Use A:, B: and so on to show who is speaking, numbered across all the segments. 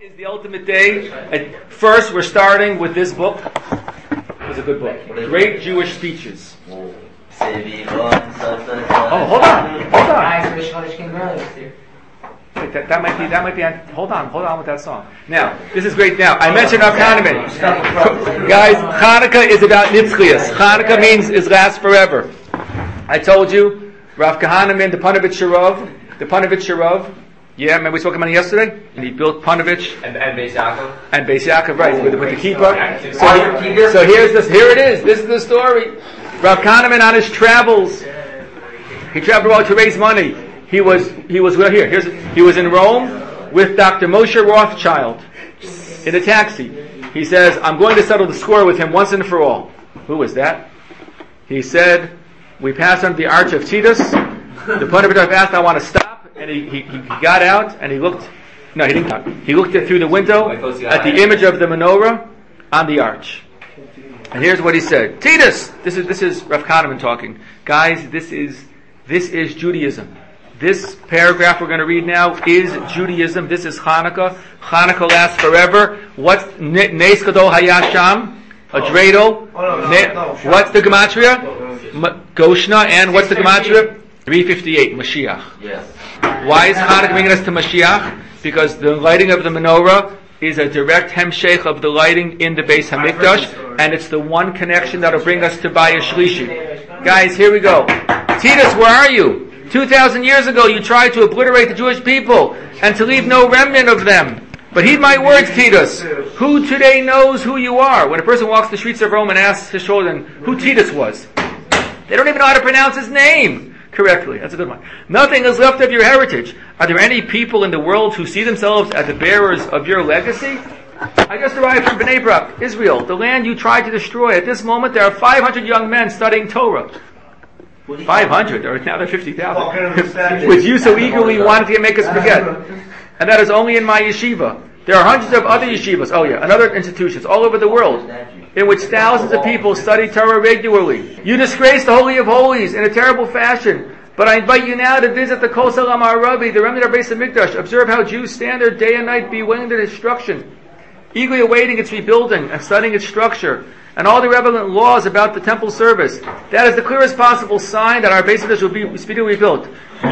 A: Is the ultimate day. First, we're starting with this book. It was a good book. Great Jewish Speeches. Oh, hold on. Wait, that might be. Hold on with that song. Now, this is great. Now, I mentioned Rav Kahneman. Guys, Hanukkah is about Nitzchias. Hanukkah means it lasts forever. I told you, Rav Kahneman, the Panovich Sharov. Yeah, remember we spoke about it yesterday? And he built Panovich.
B: And Beis Yaakov.
A: And Beis Yaakov, right, with the kippah. So here it is. This is the story. Rav Kahneman on his travels. He traveled all to raise money. He was He was in Rome with Dr. Moshe Rothschild in a taxi. He says, I'm going to settle the score with him once and for all. Who was that? He said, we passed under the Arch of Titus. The Panovich asked, I want to stop. And he got out and he looked. No, he didn't. He looked through the window at the image of the menorah on the arch. And here's what he said: Titus, this is Rav Kahneman talking. Guys, this is Judaism. This paragraph we're going to read now is Judaism. This is Hanukkah. Hanukkah lasts forever. What's Nes Gadol Hayasham? A dreidel. What's the gematria? Goshna. And what's the gematria? 358. Mashiach.
B: Yes.
A: Why is Hanukkah bringing us to Mashiach? Because the lighting of the menorah is a direct hemshech of the lighting in the Beis Hamikdash, and it's the one connection that will bring us to Bayis Shlishi. Guys, here we go. Titus, where are you? 2,000 years ago, you tried to obliterate the Jewish people and to leave no remnant of them. But heed my words, Titus. Who today knows who you are? When a person walks the streets of Rome and asks his children who Titus was, they don't even know how to pronounce his name correctly. That's a good one. Nothing is left of your heritage. Are there any people in the world who see themselves as the bearers of your legacy? I just arrived from Bnei Brak, Israel, the land you tried to destroy. At this moment, there are 500 young men studying Torah. 500, or now there are 50,000. Which you so eagerly wanted to make us forget. And that is only in my yeshiva. There are hundreds of other yeshivas, and other institutions all over the world, in which thousands of people study Torah regularly. You disgrace the Holy of Holies in a terrible fashion. But I invite you now to visit the Kol Salam Arabi, the remnant of Beis Hamikdash. Observe how Jews stand there day and night, bewailing their destruction, eagerly awaiting its rebuilding and studying its structure and all the relevant laws about the temple service. That is the clearest possible sign that our Beis Hamikdash will be speedily rebuilt.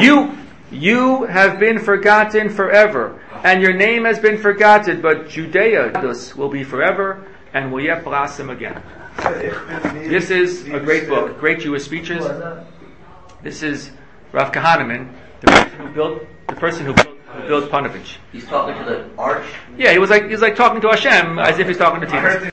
A: You have been forgotten forever, and your name has been forgotten, but Judea will be forever and will yet blossom again. This is a great book, great Jewish speeches. This is Rav Kahneman, the person who built Panovich.
B: He's talking to the arch?
A: Yeah, he was like talking to Hashem as if he's talking to Titus.